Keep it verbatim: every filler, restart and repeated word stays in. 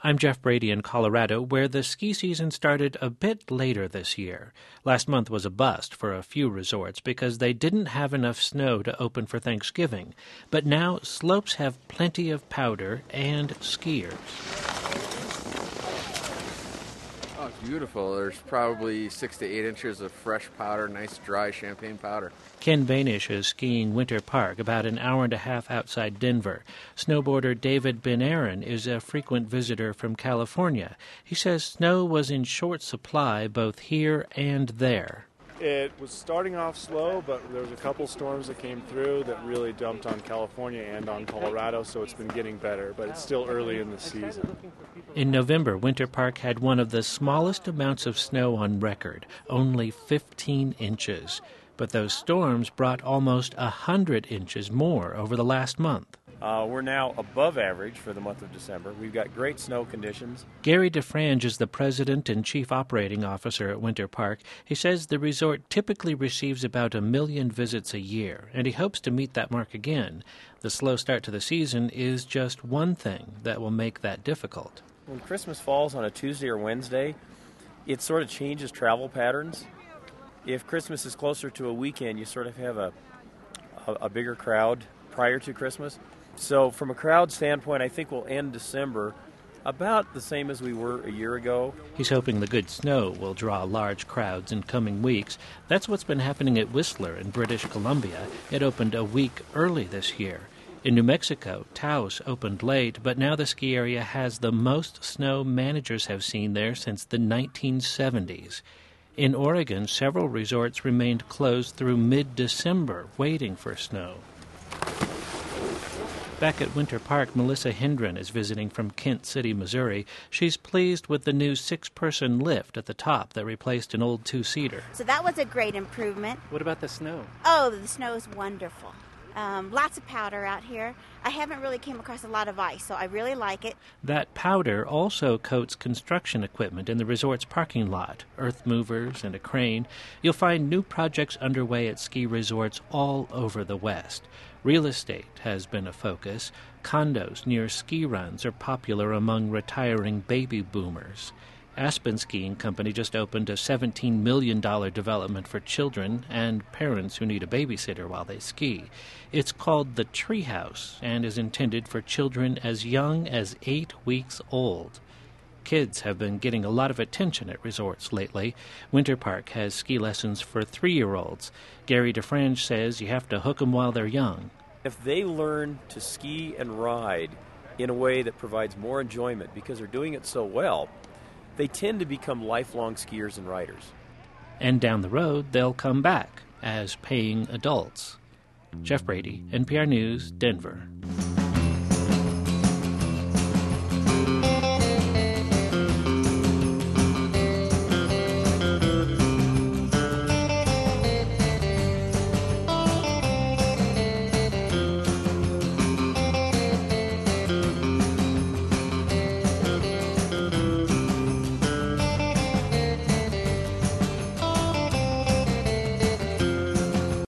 I'm Jeff Brady in Colorado, where the ski season started a bit later this year. Last month was a bust for a few resorts because they didn't have enough snow to open for Thanksgiving. But now slopes have plenty of powder and skiers. Oh, it's beautiful. There's probably six to eight inches of fresh powder, nice dry champagne powder. Ken Banish is skiing Winter Park, about an hour and a half outside Denver. Snowboarder David Ben Aaron is a frequent visitor from California. He says snow was in short supply both here and there. It was starting off slow, but there was a couple storms that came through that really dumped on California and on Colorado, so it's been getting better, but it's still early in the season. In November, Winter Park had one of the smallest amounts of snow on record, only fifteen inches. But those storms brought almost one hundred inches more over the last month. Uh, we're now above average for the month of December. We've got great snow conditions. Gary DeFrange is the president and chief operating officer at Winter Park. He says the resort typically receives about a million visits a year, and he hopes to meet that mark again. The slow start to the season is just one thing that will make that difficult. When Christmas falls on a Tuesday or Wednesday, it sort of changes travel patterns. If Christmas is closer to a weekend, you sort of have a, a, a bigger crowd prior to Christmas. So from a crowd standpoint, I think we'll end December about the same as we were a year ago. He's hoping the good snow will draw large crowds in coming weeks. That's what's been happening at Whistler in British Columbia. It opened a week early this year. In New Mexico, Taos opened late, but now the ski area has the most snow managers have seen there since the nineteen seventies. In Oregon, several resorts remained closed through mid-December, waiting for snow. Back at Winter Park, Melissa Hendren is visiting from Kent City, Missouri. She's pleased with the new six-person lift at the top that replaced an old two-seater. So that was a great improvement. What about the snow? Oh, the snow is wonderful. Um, lots of powder out here. I haven't really came across a lot of ice, so I really like it. That powder also coats construction equipment in the resort's parking lot, earth movers and a crane. You'll find new projects underway at ski resorts all over the West. Real estate has been a focus. Condos near ski runs are popular among retiring baby boomers. Aspen Skiing Company just opened a seventeen million dollars development for children and parents who need a babysitter while they ski. It's called the Treehouse and is intended for children as young as eight weeks old. Kids have been getting a lot of attention at resorts lately. Winter Park has ski lessons for three-year-olds. Gary DeFrange says you have to hook them while they're young. If they learn to ski and ride in a way that provides more enjoyment because they're doing it so well, they tend to become lifelong skiers and riders. And down the road, they'll come back as paying adults. Jeff Brady, N P R News, Denver.